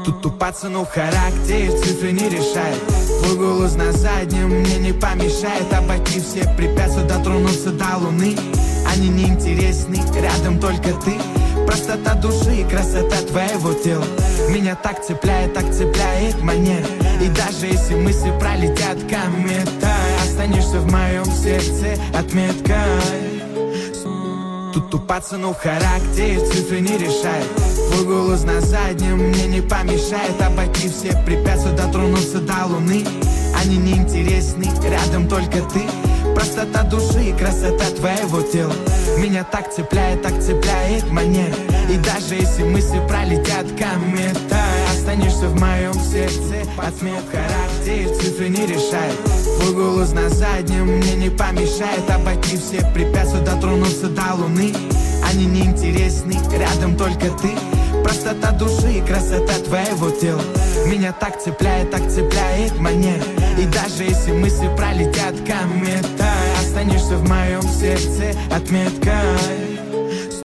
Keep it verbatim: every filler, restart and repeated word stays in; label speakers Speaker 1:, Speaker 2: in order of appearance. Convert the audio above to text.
Speaker 1: Тут у пацанов характер, цифры не решает. Твой голос на заднем мне не помешает обойти все препятствия, дотронуться до луны. Они не интересны, рядом только ты. Простота души и красота твоего тела меня так цепляет, так цепляет манера. И даже если мысли пролетят кометой, останешься в моем сердце отметкой. Тут у пацанов характер, цифры не решает. Твой голос на заднем мне не помешает обойти все препятствия, дотронуться до луны. Они не интересны, рядом только ты. Простота души и красота твоего тела меня так цепляет, так цепляет манера. И даже если мысли пролетят кометой, останешься в моем сердце отмет. Характер, цифры не решает. Твой голос на заднем мне не помешает обойти все препятствия, дотронуться до луны. Они не интересны, рядом только ты. Простота души и красота твоего тела меня так цепляет, так цепляет манера. И даже если мысли пролетят кометой, останешься в моем сердце отметкой.